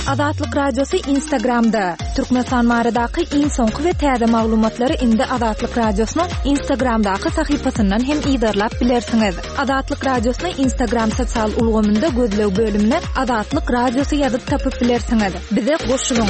Azatlyk Radiosu Instagramda. Türkmenistan maradaky iň soňky we täze maglumatlary indi Azatlyk Radiosynyň Instagramdaky sahypasyndan hem ýydarlap bilersiňiz. Azatlyk Radiosynyň Instagram sosial ulgamynda gözlew bölümine Azatlyk Radiosu ýazyp tapyp bilersiňiz. Bize goşulyň.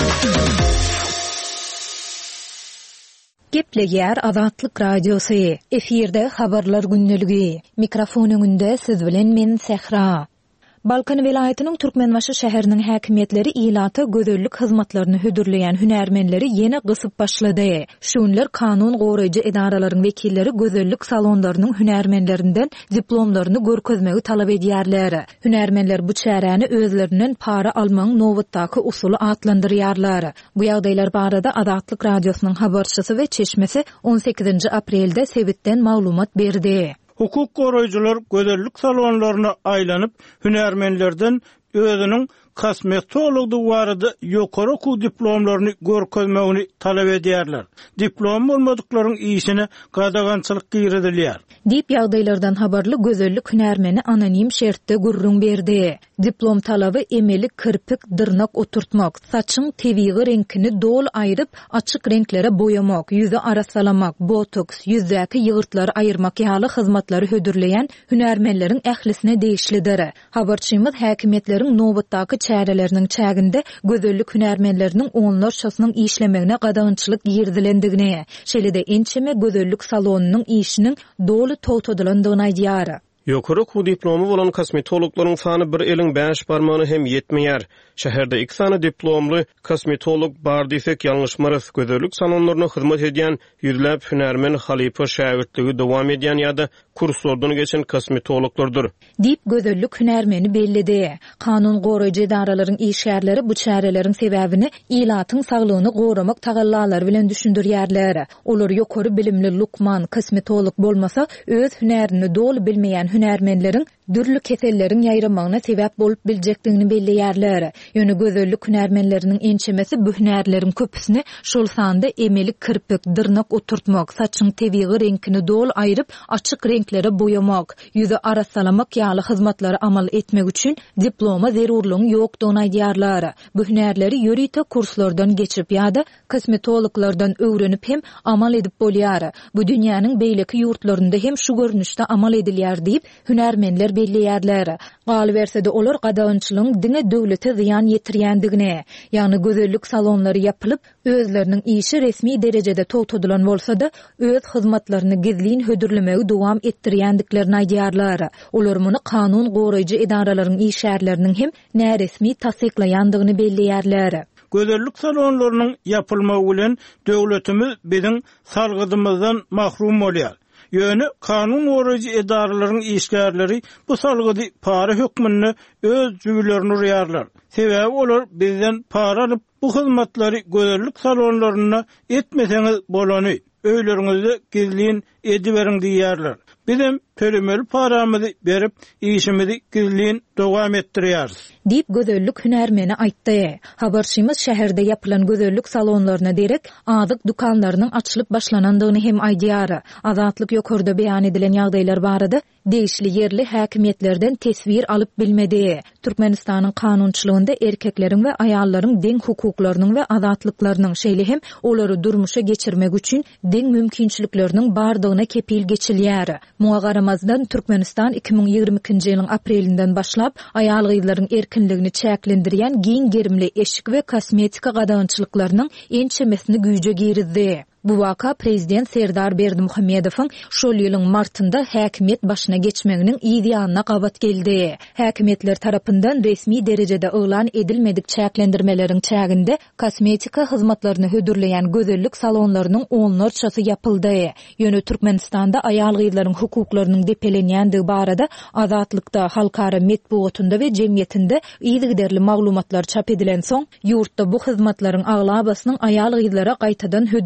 Gepleger Azatlyk Radiosu. Efirde habarlar günneligi. Mikrofon öňünde siz bilen men Sehra. Balkan vilayatynyň Türkmenbaşy şäheriniň häkimetleri ýylaty gözellik hyzmatlaryny hödürleýän hünärmenleri ýene gysyp başlady. Şunlar kanun goraýjy edaralaryň wekilleri gözellik salonlarynyň hünärmenlerinden diplomlaryny görkezmegi talap edýärler. Hünärmenler bu çäräni özlerinden para almaň nowatdaky usuly atlandyrýarlar. Bu ýagdaýlar barada Azatlyk Radiosynyň habarçysy we çeşmesi 18 aprelde sebitden maglumat berdi. Hukuk goraýjylar gözellik salonlaryna aýlanyp hünärmenlerden özüniň kosmetology barada ýokary okuw diplomlaryny görkezmegini talap edýärler. Diplom bolmadyklaryň işine gadagançylyk giýredilýär. Dip ýagdaýlardan habarly gözellik hünärmeni anonim şertde gurrun berdi. Diplom talaby emeli kirpik, dyrnak oturtmak, saçyň tebigy reňkini dol aýryp açyk renklere boýamak, ýüze arasalamak, botoks, ýüzdäki ýygyrtlary aýyrmak ýaly hyzmatlary hödürleýän hünärmenleriň ählisine değişlidir. Habarçymyz häkimetleriň nowatdaky çäreleriniň çäginde gözellik hünärmenleriniň onlarçasynyň işlemegine gadagançylyk ýerdilendigine, şeýle-de ençeme gözellik salonunyň işiniň doly towtadylandygyny aýdýar. Ýokary okuw diplomy bolan kosmetologlaryň sany bir eliň 5 barmagyny hem ýetmeýär. Şäherde 2 sany diplomly kosmetolog bar diýsek ýalňyşmaras. Gözellik salonlaryna hyzmat edýän ýüzläp hünärmen halypa şähertligi dowam edýän ýa-da kurslardan geçen kosmetologlardyr. Dip gözellik hünärmeni bellidi. Kanun goraýjy edaralaryň işgärleri bu çäreleriň sebäbini ýylatyň saglygyny goramak tagallalary bilen düşündirýärler. Olar ýokary bilimli lukman kosmetolog bolmasa öz hünärini dol bilmeýän hünärmenleriň dürli kesellerin ýaýramagyna sebäp bolup biljekdigini belleýärler. Ýöne gözellik hünärmenleriniň ençemesi bu hünärleriň köpüsini şol sanda emeli kirpik, dyrnak oturtmak, saçyň tebigy reňkini dol aýryp açyk renklere boýamak, ýüze arasalamak ýaly hyzmatlary amal etmek üçin diploma zerurlygyň ýokdugyny aýdýarlar. Bu hünärleri ýörite kurslardan geçip ýa-da kosmetologlardan öwrenip hem amal edip bolýar. Bu dünýäniň beýleki ýurtlarynda hem şu görnüşde amal edilýär diýip hünärmenler belleýärler. Galy bersede olar gadagançylygyň diňe döwlete ziýan ýetirýändigine, ýagny gözellik salonlary ýapylyp özleriniň işi resmi derejede towtadylan bolsa-da öz hyzmatlaryny gizlin hödürlemegi dowam etdirýändiklerini aýdýarlar. Olar muny kanun goraýjy edaralaryň işgärleriniň hem näresmi tasdiklaýandygyny belleýärler. Gözellik salonlarynyň ýapylmagy bilen döwletimiz biziň salgydymyzdan mahrum bolýar. Ýöne kanun goraýjy edaralaryň işgärleri bu salgydy para hökmüni öz jübilerini urýarlar. Sebäbi olar bizden para alyp bu hyzmatlary gözellik salonlaryna etmeseňiz bolany, öýleriňizde gizlin ediberiň diýýärler. Bizim tölemeli paramyzy berip işimizi gizlin dowam etdirýäris. Dip gözellik hünärmeni aýtdy. Habarçymyz şäherde ýapylan gözellik salonlaryna derek azyk dukanlarynyň açylyp başlanandygyny hem aýdýar. Azatlyk ýokarda beýan edilen ýagdaýlar barada değişli ýerli häkimetlerden tesbir alyp bilmedi. Türkmenistanyň kanunçylygynda erkekleriň we aýallaryň deň hukuklarynyň we azatlyklarynyň şeýle hem olary durmuşa geçirmek üçin deň mümkinçilikleriniň bardygyna kepil geçilýär. Muňa garamazdan Türkmenistan 2022-nji ýylyň aprelinden başlap aýal gyzlaryň erkinligini çäklendirýän giň gerimli eşik we kosmetika gadagançylyklarynyň ençemesini güýje girizdi. Bu waka prezident Serdar Berdimuhammedowyň şol ýylyň martynda häkimet başyna geçmeginiň ýa-da gabat geldi. Häkimetler tarapyndan resmi derejede elan edilmedik çäklendirmeleriň çäginde kosmetika hyzmatlaryny hödürleýän gözellik salonlarynyň onlarçasy ýapyldy. Ýöne Türkmenistanda aýal gyzlaryň hukuklarynyň depelenýändigi barada Azatlykda halkara metbuatynda we jemgyýetinde ýygyderli maglumatlar çap edilen soň ýurtda bu hyzmatlaryň aglabasynyň aýal gyzlara gaýtadan hödürlenmegi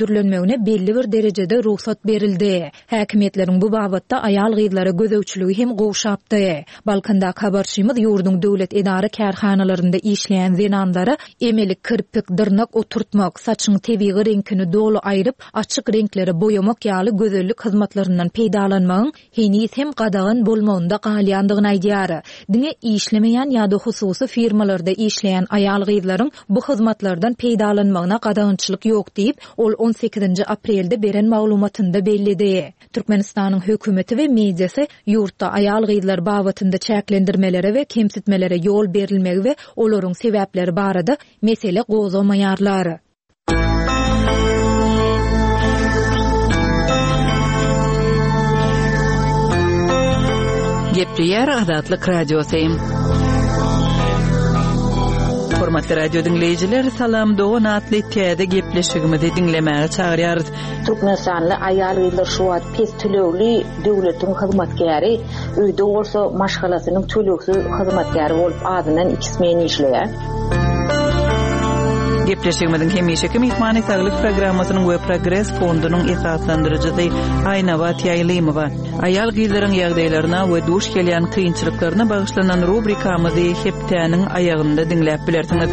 geçirmegine belli bir derejede ruhsat berildi. Häkimetleriň bu babatda ayal gyzlara gözöwçüligi hem gowşapdy. Balkanda habarçymyz ýurdun döwlet edara kärhanalarynda işleýän zenandara emelik kirpik, dyrnak oturtmak, saçyň tebiği reňkini dolu aýryp açyk reňklere boýamak ýaly gözellik hyzmatlaryndan peýdalanmagyň heni hem gadagyn bolmagynda galýandygyny aýdýar. Diňe işlemeýän ýa-da hususy firmalarda işleýän ayal gyzlaryň bu hyzmatlardan peýdalanmagyna gadagynçylyk ýok diýip, ol 18 aprelde beren maglumatynda bellidi. Türkmenistanyň hökümeti we mediasy ýurtda ayal gyzlar babatynda çäklendirmelere we kemsitmelere ýol berilmegi we olaryň sebäpleri barada mesele gozamaýarlar. Gepleyer Adatlyk Radiosyň. Hormatly radio dinleyijiler, salam dogan atly täze gepleşigimizi dinlemäge çagyrýar. Türkmenistanly ayal gyzlar şu wagt pes tölegli döwletiň hyzmatkäri, öýde bolsa maşgalasynyň töleksiz hyzmatkäri bolup adynan 2 men işleýär. Gepleşigimiziň hemişeki mehmany saglyk programmasynyň we Progress fondunyň esaslandyrjysy Aýnawat Ýaýlymowa ayal gyzlaryň ýagdaýlaryna we duş gelýän kynçylyklaryna bagyşlanan rubrikamyzy hepdäniň aýagynda dinläp bilersiňiz.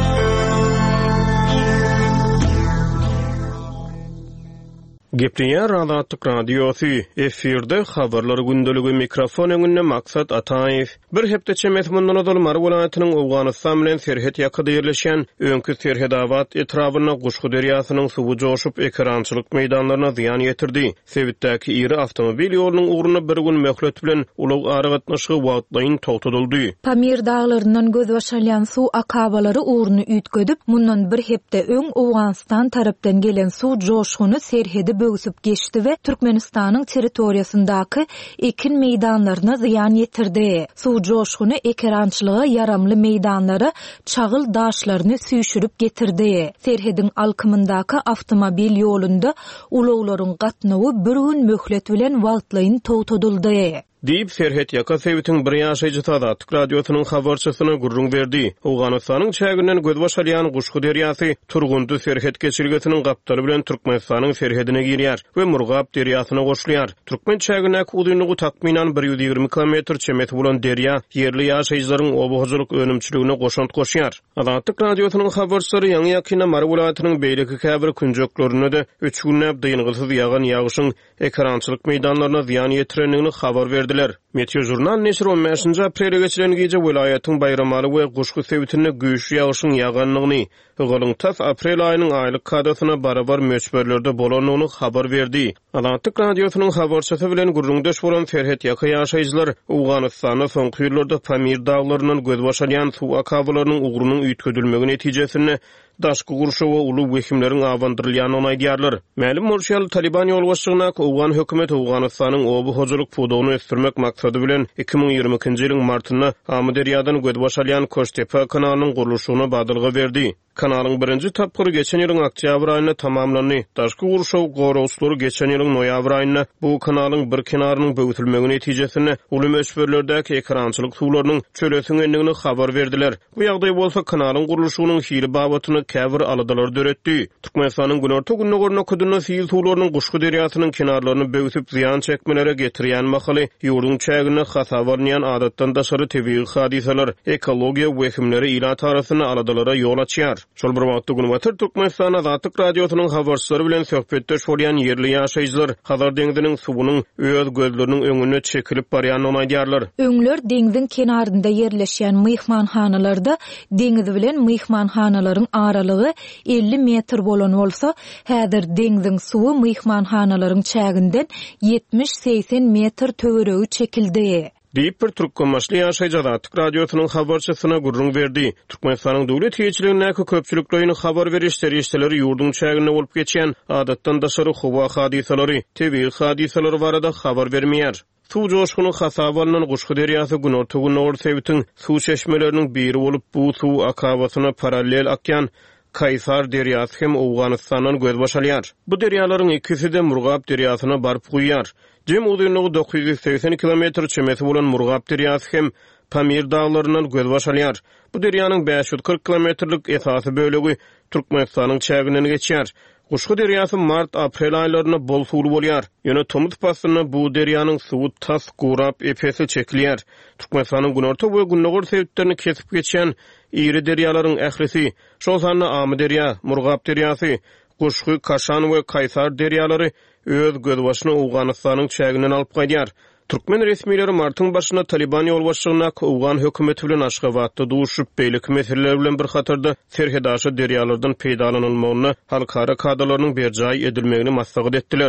Gepleyer Adatlyk Radiosy efirde habarlar gündeligi mikrofon öňünde Maksat Ataýew. Bir hepdeçe mezmundan Adalmar welaýatynyň Awganistan bilen serhet ýakyda ýerleşen öňkü Serhedabad etrawyna Guşgu derýasynyň suwy joşup ekrançylyk meýdanlaryna ziýan ýetirdi. Sebitdäki iri awtomobil ýolunyň uğruna bir gün möhlet bilen ulug ara gatnaşygy wagtlaýyn togtadyldy. Pamir dağlarından göz başalyan su akabalary uğrunu ütgödüp, mundan bir hepde öň Awganistan tarapdan gelen su joşguny serhedi böwsüp geçdi we Türkmenistanyň territoriýasyndaky ekin meýdanlaryna ziýan ýetirdi. Su joşguny ekrançylyga yaramly meýdanlary, çagyl daşlaryny süýşürüp getirdi. Serhediň alkymyndaky awtomobil ýolunda uluglaryň gatnawy bir gün möhlet bilen wagtlaýyn togtadyldy. Diýip Serhet Ýakasewitiň bir ýaşaýjy Adatlyk Radiosynyň habarçysyna gurrun berdi. Awganystanyň çäginden göz başalýan Guşgu derýasy Turgundy Serhet geçirgesiniň gapdary bilen Türkmenistanyň serhedine girýär we Murgap derýasyna goşulýar. Türkmen çägine uzunlygy takminan 120 km çemet bolan derýa ýerli ýaşaýjylaryň obuhjylyk önümçiligine goşant goşýar. Adatlyk Radiosynyň habarçylary ýa-ni ýakina Mar welaýatynyň beýleki käbir künjeklerini de 3 günläp dyňgysyz ýagan ýagyşyň ekrançylyk meýdanlaryna ziýan ýetirenligini habar berdi. Meteojurnal neşri 15 aprelde geçiren gece welaýatyň bayramaly we Guşgu sebitine güýçli ýagyşyň ýaganlygyny, Gylyntas aprel aýynyň aýlyk kadasyna barabar möçberlerde bolanyny habar berdi. Adatlyk Radiosynyň habarçysy bilen gurrundaş bolan Serhet Ýaka ýaşaýjylar Awganystanyň soňky ýyllarda Pamir daglaryndan göz başalýan suw akabalarynyň uğrunyň üýtgedilmegi netijesinde daşky gurşu we uly wekimleriň awandyrylýanyny aýdýarlar. Mälim bolýar Taliban ýolbaşçylygyna Awgan hökümet Awganystanyň obuhjylyk pudowyny ösdürmek maksady bilen 2022-nji ýylyň martynda Amudarýadan göz başalýan Koştepe kanalynyň gurulşygyna badylgy berdi. Kanalyň birinji tapgyry geçen ýylyň oktýabr aýynda tamamlandy. Daşky gurşu gorowçlary geçen ýylyň noýabr aýynda bu kanalyň bir kenarynyň böwütilmegi netijesinde uly möçberlerdäki ekrançylyk suwlarynyň çölesingendigini habar berdiler. Bu ýagdaý bolsa kanalyň gurulşynyň hili babatyny käbir aladalar döretdi. Türkmenistanyň günorta gününe gorna kudunna sil suwlarynyň Guşgu derýasynyň kenarlaryny böwüsüp ziýan çekmelere getirýän mahaly ýurdun çägine hasabarnyan adatdan daşary tebii hadisalar, ekologiýa wekimleri ila tarasyna aladalara ýol açýar. Şol bir wagtda Günüwatr Türkmenistan Adatlyk Radiosynyň habarçylary bilen söhbetde şolýan ýerli ýaşaýjylar Hazar deňiziniň suwunyň öz gözleriniň öňüne çekilip barýanyny aýdýarlar. Öňler deňiziň kenarynda ýerleşýän myhmanhanalarda deňiz bilen myhmanhanalaryň aralygy 50 metr bolan bolsa, häzir deňiziň suwy myhmanhanalaryň çäginden 70-80 metr töweregi çekildi. Diýip bir türkmenmaşly ýaşaýjy Adatlyk Radiosynyň habarçysyna gurrun berdi. Türkmenistanyň döwlet ýetirligine köpçüliklerini habar beriş serýeşleri ýurdun çägine bolup geçýän adatdan daşary howa hadisalary, tebii hadisalary barada habar bermeýär. Suw joşguny hasabalynan Guşgu derýasy günorta günü sebitiň suw çeşmeleriniň biri bolup bu suw akabasyna paralel akýan Kaysar derýasy hem Awganystanyň göz başalýar. Bu derýalaryň ikisi de Murgap derýasyna baryp guýýar. Jem uzunlygy 980 km çemeti bolan Murgap derýasy hem Pamir daglaryndan göz başalýar. Bu derýanyň 540 kilometrlik esasy bölegi Türkmenistanyň çäginden geçýär. Guşgu deryasy mart-aprel aýlaryna bol suwly bolýar. Ýöne Tomut basyny bu derýanyň suwy tas gurap epesi çekilýär. Türkmenistanyň günorta we günnägör sebitlerini kesip geçen iri derýalaryň ählisi, şol sanly Amy derýa, Murgap derýasy, Guşgu, Kaşan we Kaysar derýalary öz gözbaşyna Awganystanyň çäginden alyp gaýdýar. Türkmen resmiýetleri martyň başyna Taliban ýolbaşçylygyna Awgan hökümeti bilen Aşgabatda duşup beýlik meseleler bilen bir hatarda serhedaşy derýalardan peýdalanylmagyny halkara kadrlarynyň berjaý edilmegini maslahat etdiler.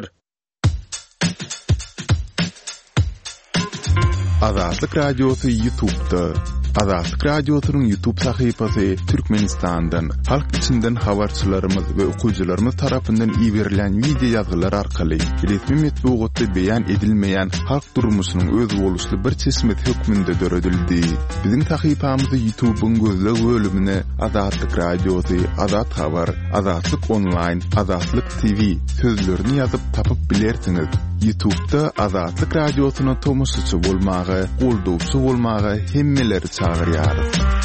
Azatlyk Radiosu YouTube'da. Azatlyk Radiosu'nun YouTube sahypasy Türkmenistan'dan, halk içinden habarçylarymyz we okuwçylarymyz tarapyndan iýerilen video ýazgylar arkaly resmi metbuatda beýan edilmeýän halk durmuşynyň öz boluşly bir çeşmet hökmünde döredildi. Biziň sahypamyzy YouTube'un gözleg bölümine Azatlyk Radiosu, Azat Habar, Azatlyk Online, Azatlyk TV sözlerini ýazyp tapyp bilersiňiz. YouTube'da Azatlyk Radiosu'na tomoşaçy bolmagy, goldowçy bolmagy hemmeleri çağırýar.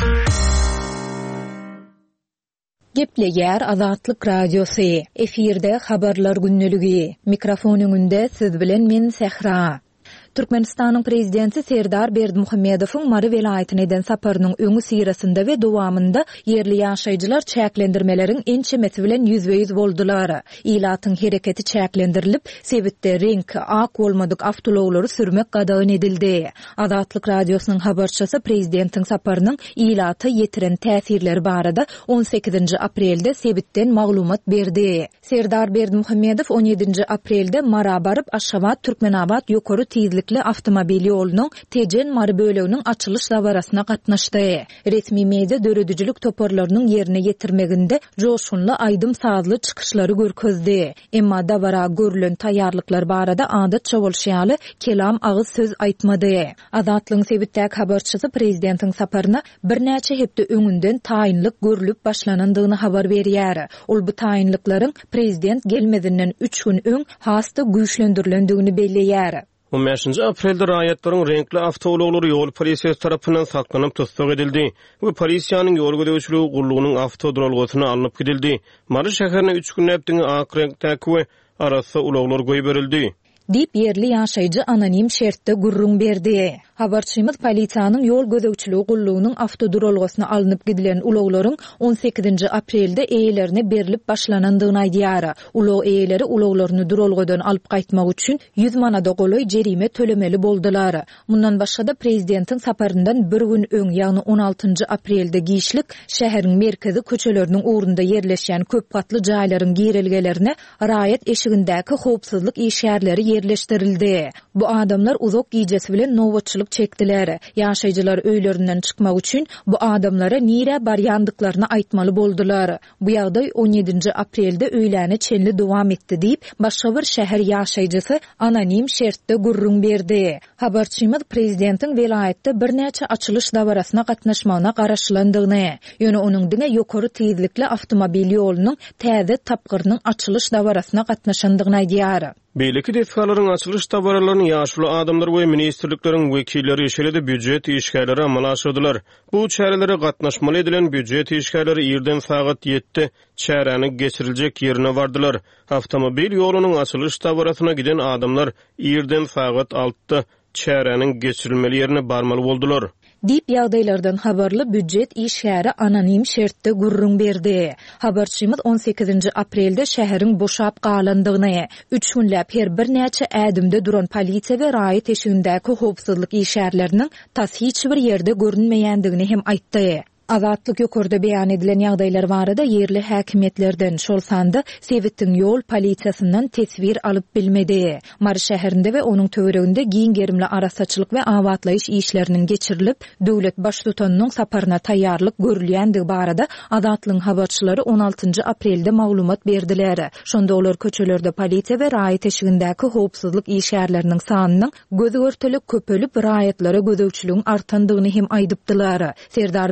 Gepleýär Azatlyk Radiosu. Efirde habarlar günneligi. Mikrofon öňünde siz bilen men Sehra. Türkmenistanyň prezidenti Serdar Berdimuhammedowyň Mary welaýatyna eden saparynyň öňü sirasynda we dowamında yerli ýaşaýjylar çäklendirmeleriň ençemesi bilen ýüzbeýüz boldular. Ilatyň hereketi çäklendirilip, sebitde renk ak bolmadyk awtolawlary sürmek gadagan edildi. Azatlyk Radiosynyň habarçysy prezidentiň saparynyň ilaty ýetiren täsirleri barada 18 aprelde sebitden maglumat berdi. Serdar Berdimuhammedow 17 aprelde Mara baryp Aşgabat Türkmenabad ýokary tizlikli avtomobil ýolunyň Tejen Mary böleginiň açylış dabarasyna gatnaşdy. Resmi media döredüjilik toparlarynyň ýerine ýetirmeginde joşunly aýdym sazly çykyşlary görkezdi. Emma dabara görülen taýýarlyklar barada adatça bolşýaly kelam agyz söz aýtmady. Azatlygyň sebitdäki habarçysy prezidentiň saparyna birnäçe hepde öňünden taýinlik görülüp başlanandygyny habar berýär. Ol bu taýinliklaryň prezident gelmedinden 3 gün öň hasta güýçlendirilendигini belleýär. 15 aprelde raýatlaryň renkli awtolawlary ýol polisiýasy tarapyndan saklanyp tutsak edildi. Bu polisiýanyň ýol gödäwçiligi gullugynyň awtodrolgosyna alınıp gidildi. Mary şäherine 3 gün näpdiňi ak renkdäki we arasy ulawlar goýup berildi. Dip yerli ýaşaýjy anonim şertde gurrun berdi. Habarçymyz polisiýanyň ýol gödäwçiligi gullugynyň awtodrolgosyna alınıp gidilen ulawlaryň 18 aprelde eýelerine berilip başlanandygyny aýdýar. Ulaw eýeleri ulawlaryny drolgodan alyp gaýtmak üçin 100 manada goloý jerime tölemeli boldular. Mundan başga da prezidentiň saparyndan bir gün öň, ýagny 16 aprelde giýişlik şäheriň merkezi köçeleriniň ugrunda yerleşýän köp gatly jaýlaryň girilgelerine raýat eşigindäki howpsuzlyk işgärleri yerleştirildi. Bu adamlar uzak giýjesi bilen nowatçylyk çekdiler. Ýaşaýjylar öýlerinden çykmak üçin bu adamlara nire barýandyklaryny aýtmaly boldular. Bu ýagdaý 17 aprelde öýläne çenli dowam etdi diýip başga bir şäher ýaşaýjysy anonim şertde gurrun berdi. Habarçymyz prezidentiň welaýatda birnäçe açylış dabarasyna gatnaşmagyna garaşlandygyny, ýöne onuň diňe ýokary tizlikli awtomobil ýolunyň täze tapgyrynyň açylış dabarasyna gatnaşandygyny aýdýar. Beýleki desgalaryň açylış tabaralaryny ýaşly adamlar we ministrlikleriň wekilleri işelede büdjet işgärleri amal aşyrdylar. Bu çärelere gatnaşmaly edilen büdjet işgärleri ýerden sagat 7 çäreni geçiriljek ýerine bardylar. Awtomobil ýolunyň açylış tabarasyna giden adamlar ýerden sagat 6 çärenin geçirilmeli ýerine barmaly boldular. Dip ýagdaýlardan habarly büdjet işgäri anonim şertde gurrun berdi. Habarçymyz 18 aprelde şäheriň boşap galandygyny, 3 günläp her bir näçe ädimde duran polisiýa we raýat eşigindäki howpsuzlyk işgärleriniň tas hiç bir ýerde görünmeýändigini hem aýtdy. Azatlyk ýokarda beýan edilen ýagdaýlar barada yerli häkimetlerden şol sandy Sebittiň ýol polisiýasyndan tesbir alyp bilmedi. Mary şäherinde we onuň töwereginde giň gerimli arasaçylyk we awatlaýyş işleriniň geçirilip, döwlet baş tutanynyň saparyna taýýarlyk görülýändigi barada Azatlygyň habarçylary 16 aprelde maglumat berdiler. Şonda olar köçelerde polisiýa we raýat eşigindäki howpsuzlyk işgärleriniň sanynyň gözü örtelik köpelip raýatlara gödäwçiligiň artandygyny hem aýdypdylar. Serdar Berdimuhammedow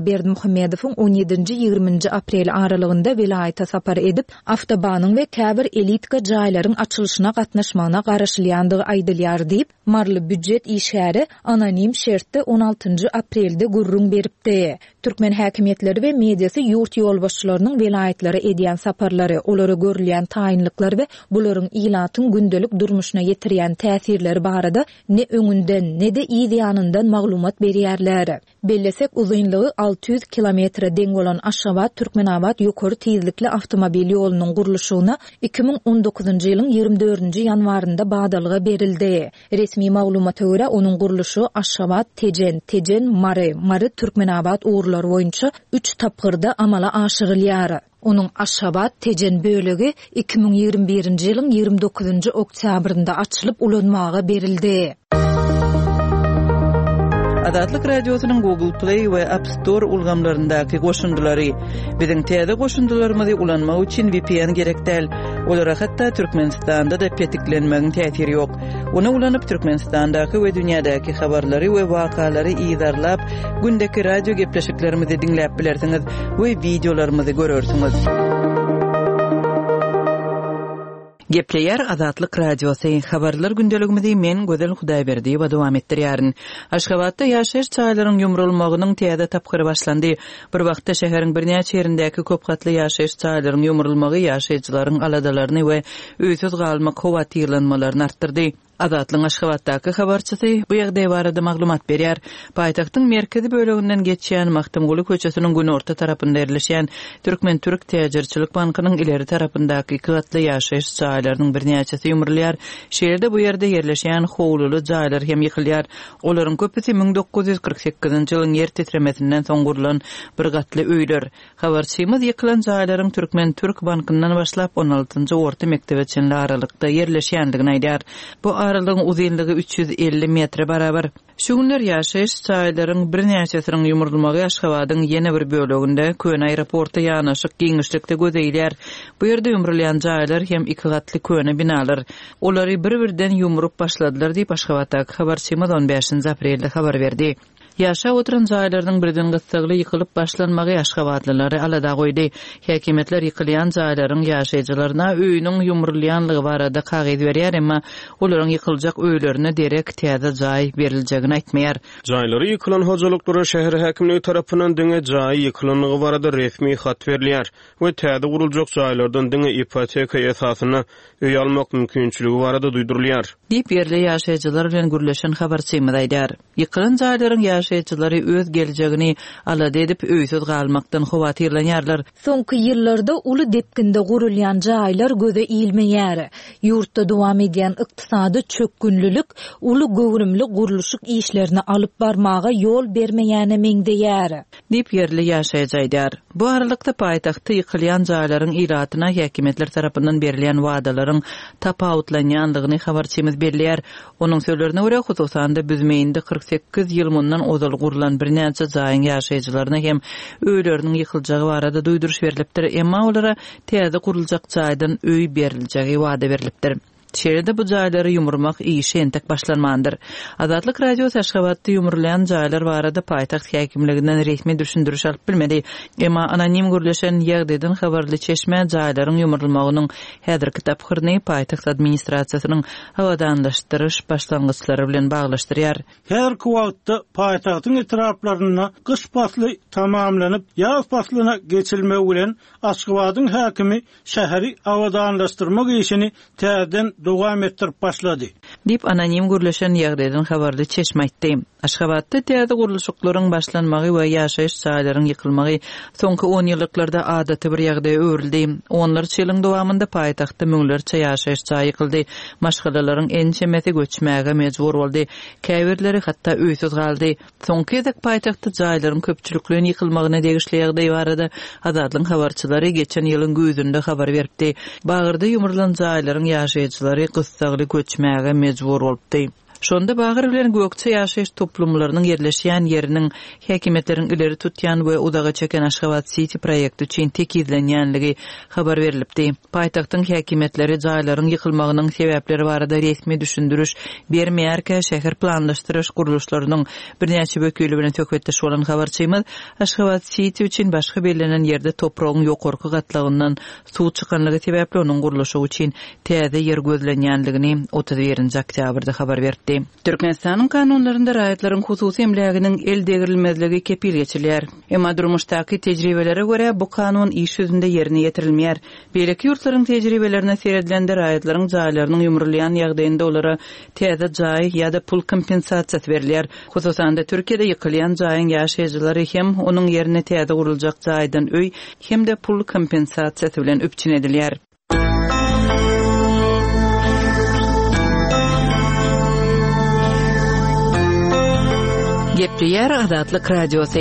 Ahmedowyň 17-20 aprel aralygynda vilayata sapar edip, awtobanyň we käbir elitka jaýlaryň açylşyna gatnaşmagyna garaşylýandygy aýdylýar diýip, marly büdjet işgäri anonim şertde 16 aprelde gurrun beripdi. Türkmen häkimetleri we mediasy ýurt ýolbaşçylarynyň vilayatlary edýän saparlary, olara görülýän taýinlikler we bularyň ilatyň gündelik durmuşyna ýetirýän täsirleri barada ne öňünden ne de ýanyndan maglumat berýärler. Bellesek uzunlygy 600 kilometre deň bolan Aşgabat Türkmenabad ýokary tezlikli awtomobil ýolunyň gurulşyna 2019-njy ýylyň 24-nji ýanwarynda badalyga berildi. Resmi maglumata görä onuň gurulşy Aşgabat Tejen Mary Türkmenabad uğurlary boýunça 3 tapgyrda amala aşyrylýar. Onuň Aşgabat Tejen bölegi 2021-nji ýylyň 29-njy oktýabrynda açylyp ulanmaga berildi. Adatlyk radiosynyň Google Play we App Store ulgamlaryndaky goşundylary biziň täze goşundylarymyzy ulanmak üçin VPN gerekdäl. Olara hatda Türkmenistanda da petiklenmegiň täsiri ýok. Ona ulanyp Türkmenistandaky we dünýädäki habarlary we wakalary ýydarlap, gündäki radio gepleşiklerimizi dinläp bilersiňiz we videolarymyzy görersiňiz. Gepleyer Adatlyk Radiosy habarlar gündeligimizi men Gözel Hudaýberdi we dowam etdirýärin. Aşgabatda ýaşaýyş çaýlaryň ýumrulmagynyň täze tapgyry başlandy. Bir wagtda şäheriň birnäçe ýerindäki köpgatly ýaşaýyş çaýlaryň ýumrulmagy ýaşaýjylaryň aladalaryny we öýsüz galmak howatyrlanmalaryny artdyrdy. Adatlyň Aşgabatdaky habarçysy bu ýagdaý barada maglumat berýär. Paýtagtyň merkezi böleginden geçýän Mahtamguly köçesiniň günorta tarapynda ýerleşýän Türkmen-Türk Täjirçilik bankynyň ileri tarapyndaky iki gatly ýaşaýyş çaýlarynyň birnäçesi ýumrulýar. Şeýerde bu ýerde ýerleşýän howluly jaýlar hem ýykylýar. Olaryň köpüsi 1948-nji ýylyň ýer titremesinden soň gurulan bir gatly öýler. Habarçymyz ýykylan jaýlaryň Türkmen-Türk bankynyň başlap 16-njy orta mektebeçenli aralykda ýerleşýändigini aýdýar. Bu aralygyň uzunlygy 350 metre barabar. Şu günler ýaşaýyş çaýlaryň birnäçesiniň ýumrulmagy Aşgabatyň ýene bir böleginde Köne aeroporta ýanaşyk giňişlikde gözeýilýär. Bu ýerde ýumrulýan jaýlar hem iki gatly köne binalar. Olary bir-birden ýumrup başladylar diýip Aşgabatdaky habarçymyz 15 aprelde habar berdi. Ýaşa oturan jaýlaryň birden gysgaly ýykylyp başlanmagy Aşgabatlylary alada goýdy. Häkimetler ýykylýan jaýlaryň ýaşaýjylaryna öýüniň ýumrulýanlygy barada kagyz berýär, emma olaryň ýykyljak öýlerine derek täze jaý beriljegini aýtmaýar. Jaýlary ýykylan hojalyklara şäher häkimligi tarapyndan diňe jaý ýykylanlygy barada resmi hat berilýär we täze guruljak jaýlardan diňe ipoteka esasyna öý almak mümkinçiligi barada duýdurulýar. Diýip ýerli ýaşaýjylar bilen gürleşen habarçymyz aýdýar. Ýykylan jaýlaryň ýaşaýjylary öz geljegini alada edip öýsüz galmakdan howatyrlanýarlar. Soňky ýyllarda uly depkinde gurulýan jaýlar göze ilmeýär. Ýurtda dowam edýän ykdysady çökgünlülük uly göwrümli gurulşyk işlerini alyp barmaga ýol bermeýäne meňdeýär. Diýip ýerli ýaşaýjy aýdýar. Bu aralykda paýtagty ýykylýan jaýlaryň iratyna häkimetler tarapyndan berilýän wadalaryň tapawutlanýanlygyny habarçymyz belliýär. Onuň sözlerine görä hususanda büzmeýinde 48 ýyl mundan ozal gurulan birnäçe jaýyň ýaşaýjylaryna hem öýleriniň ýykyljagy barada duýduruş berilipdir, emma olara täze guruljak jaýdan öý beriljegi wada berilipdir. Şeýerde bu jaýlary ýumurmak işi entek başlanmandyr. Adatlyk radiosu Aşgabatda ýumurlayan jaýlar barada paýtagt häkimliginden resmi düşündürüş alyp bilmedi. Emma anonim gürleşen ýagdaýdan habarly çeşme jaýlaryň ýumurulmagynyň häzirki tapgyryny paýtagt administrasiýasynyň hawadanlaşdyryş başlangyçlary bilen baglaşdyrýar. Häzirki wagtda paýtagtyň etraplaryna gyş fasly tamamlanyp, ýaz faslyna geçilmegi bilen Aşgabatyň häkimi şäheri hawadanlaşdyrmak işini täzeden dowam etdirip başlady. Dip anonim gürleşen ýagdaýdan habarly çeşme aýtdy. Aşgabatda täze gurulşyklaryň başlanmagy we ýaşaýyş çaýlaryň ýykylmagy soňky 10 ýyllyklarda adaty bir ýagdaý öwrüldi. Onlarça ýylyň dowamında paýtagtda müňlerçe ýaşaýyş çaý ýykyldy. Maşgalalaryň ençemeti göçmäge mejbur boldy. Käbirleri hatda öýsüz galdy. Soňky ýyl paýtagtda jaýlaryň köpçülikliň ýykylmagyna degişli ýagdaý barada Adatlyň habarçylary geçen ýylyň güýzünde habar beripdi. Bagyrda ýumrulan jaýlaryň ýaşaýjylary gysgaly göçmäge mejbur bolupdy. Şonda bagır bilen gökçe ýaşaýyş toplumlarynyň yerleşýän ýeriniň häkimetleriň ileri tutýan we udaga çeken Aşgabat City proýekti üçin tekizlenýänligi habar berilipdi. Paýtagtyň häkimetleri jaýlaryň ýykylmagynyň sebäpleri barada resmi düşündürüş bermeýärkä şäher planlaşdyryş guruluşlarynyň birnäçe böküli bilen töhfetdeş bolan habarçymyz Aşgabat City üçin başga belenen ýerde topragyň ýokarky gatlagyndan suw çykanlygy sebäpli onuň guruluşy üçin täze ýer gözlenýänligini 31-nji oktýabrda habar berdi. Türkmenistanyň kanunlarynda raýatlaryň hususy emleginiň eldegirilmezligi kepil geçilýär. Emma durmuşdaky tejribelere görä bu kanun iş ýüzünde ýerine ýetirilmeýär. Beýleki ýurtlaryň tejribelerine seredilende raýatlaryň jaýlarynyň ýumrulýan ýagdaýynda olara täze jaý ýa-da pul kompensasiýasy berilýär. Hususan da Türkiýede ýykylýan jaýyň ýaşaýjylary hem onuň ýerine täze guruljak jaýdan öý hem de pul kompensasiýasy bilen üpçün edilýär. Gepleýär Adatlyk radiosu.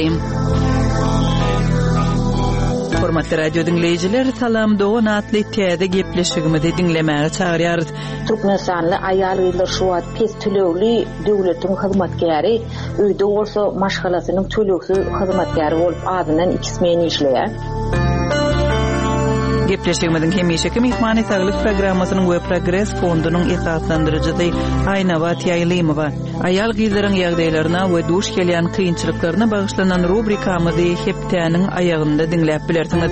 Hormatly radio dinleyijiler, salam dogan atly täze gepleşigimizi dinlemäge çagyrýar. Türkmenistanly aýal ýyllar şu wagt pes tölegli döwletiň hyzmatkäri, öýde bolsa maşgalasynyň töleksiz hyzmatkäri bolup adynan 2 men işleýär. Gepleşigimizin hemişeki mehmany saglyk programmasynyň we progress fondunyň esaslandyrjyjy Aýnabat Ýaýlymowa. Aýal gyzlaryň ýagdaýlaryna we duş gelýän kynçylyklaryna bagyşlanan rubrikamyzy hepdäniň aýagynda dinläp bilersiňiz.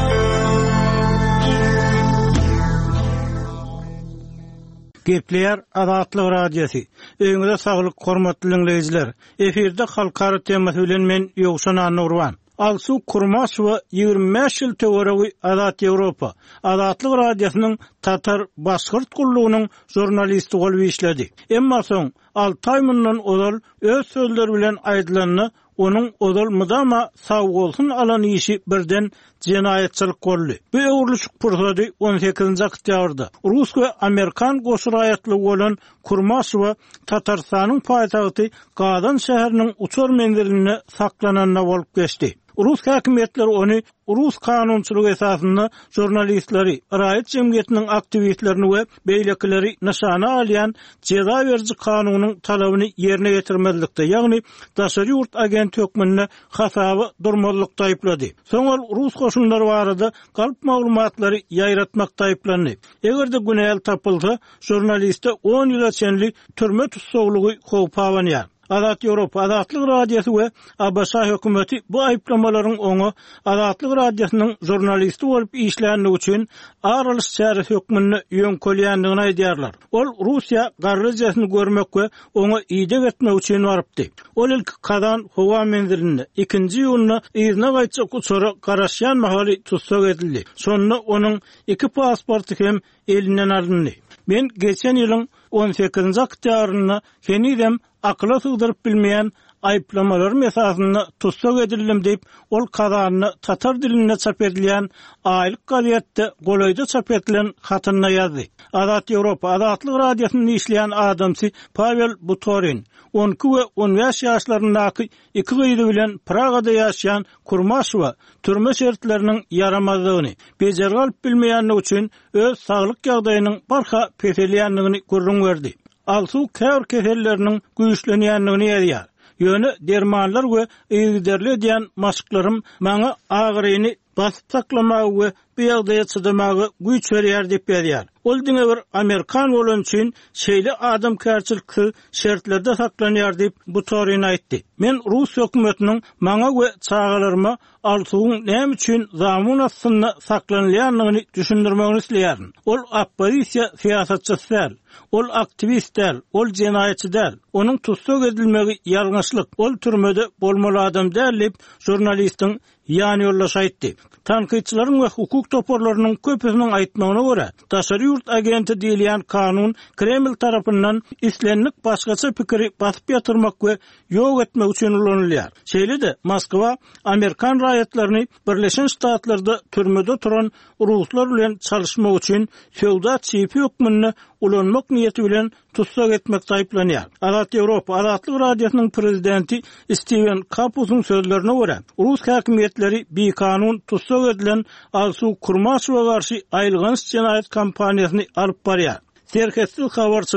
Gepleýär Adatlyk radiosu. Öňüňizde saglyk hormatly dinleyijiler. Eferde halkara temasy bilen men Ýogşan Nurwan. Alsu Kurmaşova 25 ýyl töweregi Adat Ýewropa, Adatlyk radiosynyň Tatar başgyrt gullugynyň jurnalisti bolup işledi. Emma soň 6 aý mundan odal öz sözleri bilen aýdylanyny onuň odal mydama sag bolsun alan işi birden jenaýetçilik boldy. Bu öwrülüşik pursaty 18-nji oktýabrda Rus we Amerikan goşuraýatly bolan Kurmaşova Tatarstanyň paýtagty Gadan şäheriniň uçur menziline saklananyna bolup geçdi. Rus häkimetleri onu Rus kanunçylygy esasynda jurnalistleri, raýat jemgyýetiniň aktivistlerini we beýlekileri nişana alýan jeza berji kanunyň talabyny ýerine ýetirmezlikde, ýagny daşary ýurt agent hökmüne hasaby durmazlykda aýplady. Soňra Rus goşunlary barada galp maglumatlary ýaýratmakda aýplandy. Egerde günäl tapylsa, jurnaliste 10 ýyla çenli türme tutsaglygy howpa awanýar. Adat Ýewropa, Adatlyk radiosu we Abasa hökümeti bu aýplamalaryň oňa Adatlyk radiosynyň jurnalisti bolup işlänligi üçin aralyş şäher hökmüne ýöňkelýändigini aýdýarlar. Ol Russiýa garryjasyny görmek we oňa ýydak etmek üçin barypdy. Ol ilk Kazan howa menziline 2-nji ýylyna ýyzyna gaýtjak uçura garaşýan mahaly tutsak edildi. Sonra onuň 2 pasporty hem elinden alındy. Men geçen ýylyň 18-nji oktýabryna kenidem akla sığdırıp bilmeyen aýplamalar esasynda tutsak edildim diýip ol Kazanyny tatar diline çap edilen aýlyk gazetde golaýda çap edilen hatyna ýazdy. Adat Ýewropa, Adatlyk radiosyny işleýän adamsy Pavel Butorin 12 we 15 ýaşlaryndaky 2 gyzy bilen Pragada ýaşaýan Kurmaşova türme şertleriniň yaramazlygyny, bejer galyp bilmeýänligi üçin öz saglyk ýagdaýynyň barha peselýänligini görüň berdi. Alsu käwr keselleriniň güýçlenýänligini ýaýdýar. Ýöne dermanlar we ýygderli diýen maşyklarym maňa agyryny basyp saklamagy we bu ýagdaýa çydamagy güýç berýär diýip ýaýdýar. Ol diňe bir Amerikan bolan üçin şeýle adam kärçiliki şertlerde saklanýar diýip bu toryny aýtdy. Men Rus hökümetiniň maňa we çağalaryma alsugyň näme üçin zamun astyna saklanýanlygyny düşündirmegini isleýärin. Ol opposisiýa siýasatçysy däl, ol aktivist däl, ol jenaýetçi däl. Onuň tutsak edilmegi ýalňyşlyk, ol türmede bolmaly adam däl diýip jurnalistiň ýany ýollaş aýtdy. Tanqidçilaryň we hukuk toparlarynyň köpüsiniň aýtmagyna görä, daşary ýurt agenti diýilýän kanun Kreml tarapyndan islenlik başgaça pikiri basyp ýatyrmak we ýok etmek üçin ulanylýar. Şeýle-de Moskwa Amerikan raýatlaryny Birleşen Ştatlarda türmede turan Ruslar bilen çalışmak üçin sowda çypy hökmüne ulanmak niýeti bilen tutsak etmek taýplanýar. Adat Ýewropa, Adatlyk radiosynyň prezidenti Steven Kapusyň sözlerine görä, Rus häkimetleri bir kanun tutsak edilen Alsu Kurmaşowa garşy aýlgans jenaýet kampaniýasyny alyp barýar. Serhesli habarçylar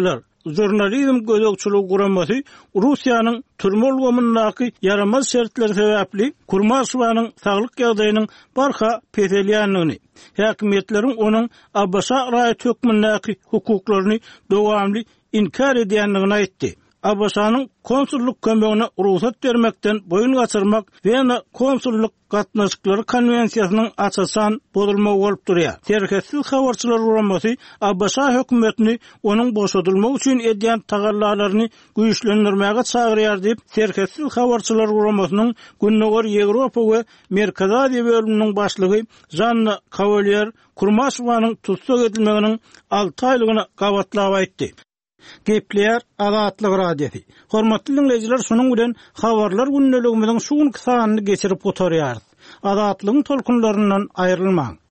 jurnalizm gözegçiligi guramasy Russiýanyň türme ulgamyndaky yaramaz şertleri sebäpli Kurmaşowanyň saglyk ýagdaýynyň barha peselýänligini, häkimetleriň onuň Abbaşa raýat hökmündaky hukuklaryny dowamly inkar edýänligini aýtdy. Abbaşanyň konsulluk kömegine ruhsat bermekden boyun gaçyrmak we konsulluk gatnaşyklary konwensiýasynyň asasan bozulmagy bolup durýar. Serketsiz habarçylar guramasy Abbaşa hökümetini onuň boşadylmagy üçin edýän tagallalaryny güýçlendirmäge çagyrýar diýip Serketsiz habarçylar guramasynyň Günnäger Ýewropa we Merkez Aziýa bölüminiň başlygy Janna Kavalier Kurmaşowanyň tutsak edilmeginiň 6 aýlygyny gabatlap aýtdy. Gepler Azatlyk radiosi. Hormatly dinleyijiler, şonuň bilen habarlar günneligimiziň şu günkü sanyny geçirip oturýarys. Azatlygyň tolkunlaryndan aýrylmaň.